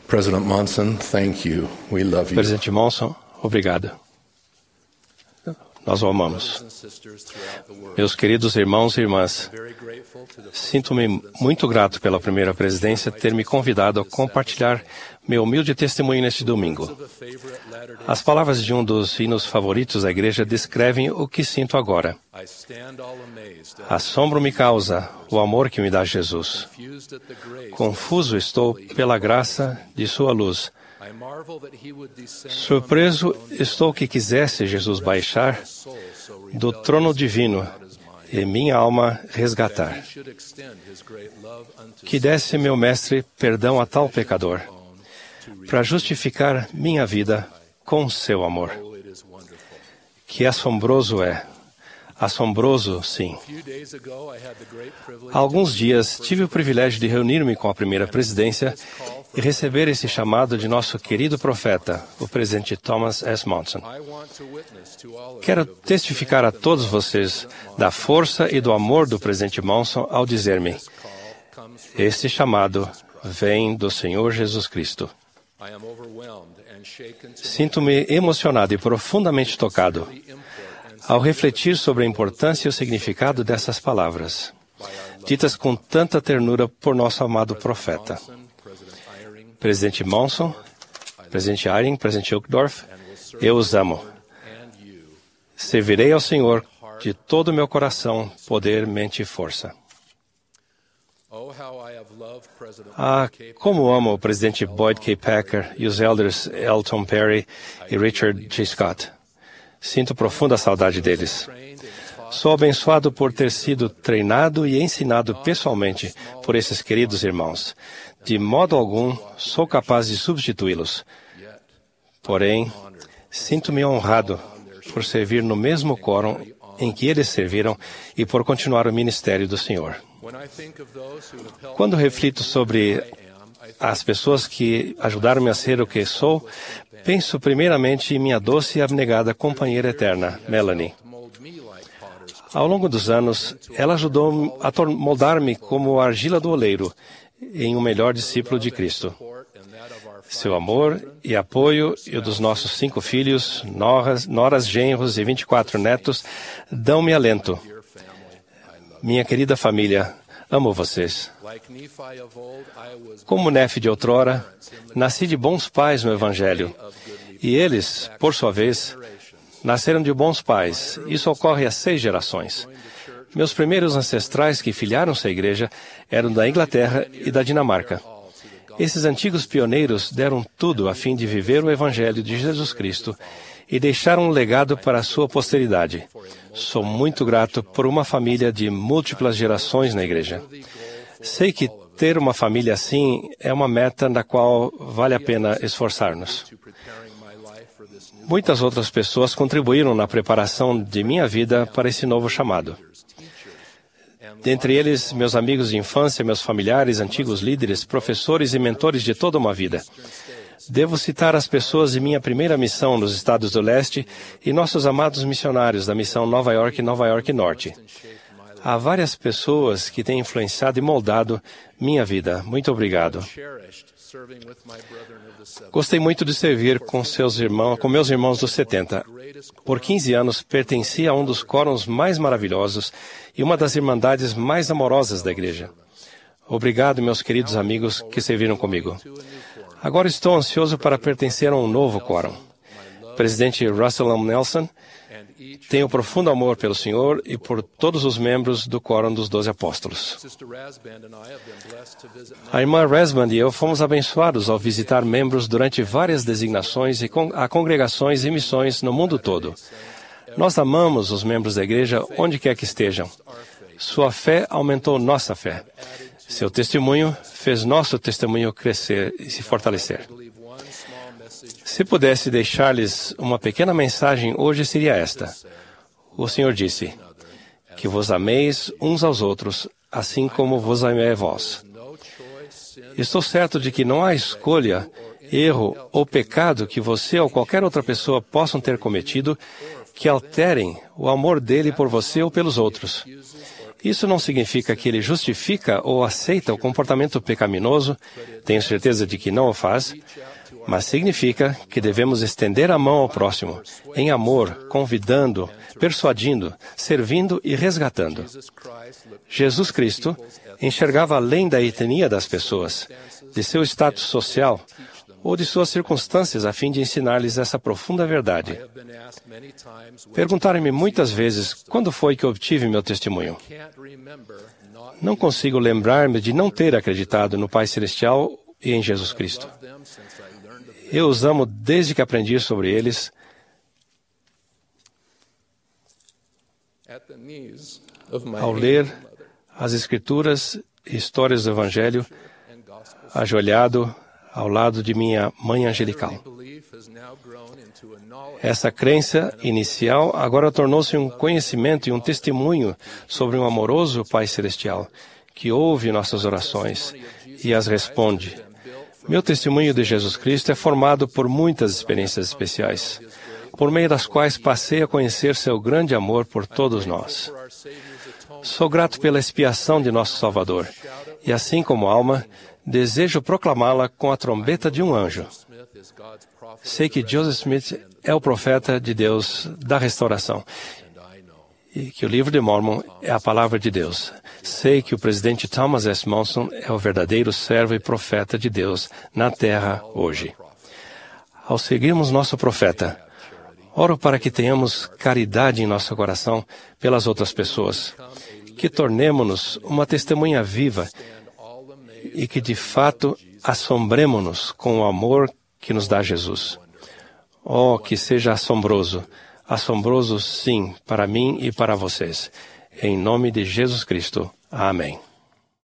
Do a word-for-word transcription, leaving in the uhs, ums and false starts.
President Monson, thank you. We love you. Presidente Monson, obrigado. Nós o amamos. Meus queridos irmãos e irmãs, sinto-me muito grato pela primeira presidência ter me convidado a compartilhar meu humilde testemunho neste domingo. As palavras de um dos hinos favoritos da igreja descrevem o que sinto agora. Assombro me causa o amor que me dá Jesus. Confuso estou pela graça de sua luz. Surpreso estou que quisesse Jesus baixar do trono divino e minha alma resgatar. Que desse meu mestre perdão a tal pecador, para justificar minha vida com seu amor. Que assombroso é. Assombroso, sim. Há alguns dias tive o privilégio de reunir-me com a primeira presidência e receber esse chamado de nosso querido profeta, o presidente Thomas S. Monson. Quero testificar a todos vocês da força e do amor do presidente Monson ao dizer-me: este chamado vem do Senhor Jesus Cristo. Sinto-me emocionado e profundamente tocado ao refletir sobre a importância e o significado dessas palavras, ditas com tanta ternura por nosso amado profeta. Presidente Monson, Presidente Eyring, Presidente Uchtdorf, eu os amo. Servirei ao Senhor de todo o meu coração, poder, mente e força. Ah, como amo o presidente Boyd K. Packer e os elders Elton Perry e Richard J. Scott. Sinto profunda saudade deles. Sou abençoado por ter sido treinado e ensinado pessoalmente por esses queridos irmãos. De modo algum, sou capaz de substituí-los. Porém, sinto-me honrado por servir no mesmo quórum em que eles serviram e por continuar o ministério do Senhor. Quando reflito sobre as pessoas que ajudaram-me a ser o que sou, penso primeiramente em minha doce e abnegada companheira eterna, Melanie. Ao longo dos anos, ela ajudou a moldar-me como a argila do oleiro em um melhor discípulo de Cristo. Seu amor e apoio e o dos nossos cinco filhos, noras, noras, genros e vinte e quatro netos dão-me alento. Minha querida família, amo vocês. Como Nefe de outrora, nasci de bons pais no Evangelho. E eles, por sua vez, nasceram de bons pais. Isso ocorre há seis gerações. Meus primeiros ancestrais que filiaram-se à igreja eram da Inglaterra e da Dinamarca. Esses antigos pioneiros deram tudo a fim de viver o Evangelho de Jesus Cristo e deixaram um legado para a sua posteridade. Sou muito grato por uma família de múltiplas gerações na igreja. Sei que ter uma família assim é uma meta na qual vale a pena esforçar-nos. Muitas outras pessoas contribuíram na preparação de minha vida para esse novo chamado. Dentre eles, meus amigos de infância, meus familiares, antigos líderes, professores e mentores de toda uma vida. Devo citar as pessoas de minha primeira missão nos Estados do Leste e nossos amados missionários da missão Nova York e Nova York Norte. Há várias pessoas que têm influenciado e moldado minha vida. Muito obrigado. Gostei muito de servir com seus irmãos, com meus irmãos dos setenta. Por quinze anos, pertenci a um dos quórums mais maravilhosos e uma das irmandades mais amorosas da igreja. Obrigado, meus queridos amigos que serviram comigo. Agora estou ansioso para pertencer a um novo quórum. Presidente Russell M. Nelson, tenho profundo amor pelo Senhor e por todos os membros do quórum dos Doze Apóstolos. A irmã Resband e eu fomos abençoados ao visitar membros durante várias designações e a congregações e missões no mundo todo. Nós amamos os membros da igreja onde quer que estejam. Sua fé aumentou nossa fé. Seu testemunho fez nosso testemunho crescer e se fortalecer. Se pudesse deixar-lhes uma pequena mensagem hoje seria esta. O Senhor disse, que vos ameis uns aos outros, assim como vos amei a vós. Estou certo de que não há escolha, erro ou pecado que você ou qualquer outra pessoa possam ter cometido que alterem o amor dele por você ou pelos outros. Isso não significa que ele justifica ou aceita o comportamento pecaminoso, tenho certeza de que não o faz, mas significa que devemos estender a mão ao próximo, em amor, convidando, persuadindo, servindo e resgatando. Jesus Cristo enxergava além da etnia das pessoas, de seu status social ou de suas circunstâncias a fim de ensinar-lhes essa profunda verdade. Perguntaram-me muitas vezes quando foi que obtive meu testemunho. Não consigo lembrar-me de não ter acreditado no Pai Celestial e em Jesus Cristo. Eu os amo desde que aprendi sobre eles. Ao ler as Escrituras e histórias do Evangelho, ajoelhado ao lado de minha mãe angelical. Essa crença inicial agora tornou-se um conhecimento e um testemunho sobre um amoroso Pai Celestial, que ouve nossas orações e as responde. Meu testemunho de Jesus Cristo é formado por muitas experiências especiais, por meio das quais passei a conhecer seu grande amor por todos nós. Sou grato pela expiação de nosso Salvador, e assim como alma, desejo proclamá-la com a trombeta de um anjo. Sei que Joseph Smith é o profeta de Deus da restauração e que o livro de Mormon é a palavra de Deus. Sei que o presidente Thomas S. Monson é o verdadeiro servo e profeta de Deus na terra hoje. Ao seguirmos nosso profeta, oro para que tenhamos caridade em nosso coração pelas outras pessoas, que tornemo-nos uma testemunha viva e que, de fato, assombremo-nos com o amor que nos dá Jesus. Oh, que seja assombroso, assombroso sim, para mim e para vocês. Em nome de Jesus Cristo. Amém.